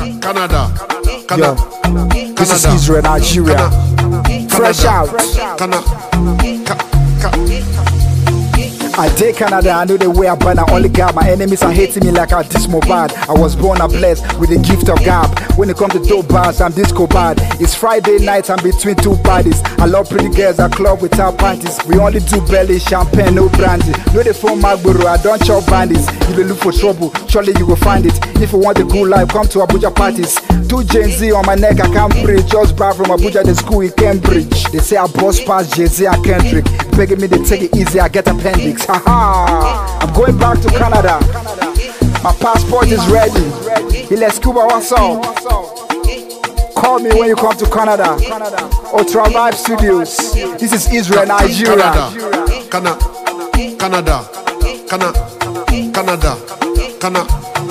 Canada. Yo, this is Israel, Nigeria. Fresh out. I did Canada, I know the way I burn. I only got my enemies are hating me like I dismobad. I was born and blessed with the gift of God. When it comes to dope bars, I'm disco bad. It's Friday night, I'm between two bodies. I love pretty girls, I club without panties. We only do belly, champagne, no brandy. No the phone Magboro, I don't chop bandits. If you look for trouble, surely you will find it. If you want a good life, come to Abuja parties. 2 Gen Z on my neck, I can't breathe. Just back from Abuja, the school in Cambridge. They say I boss past Jay-Z and Kendrick. Begging me to take it easy, I get appendix. Haha, I'm going back to Canada. My passport is ready. Let's Cuba, what's up? Call me when you come to Canada. Ultra Vibe Studios. This is Israel, Nigeria. Canada.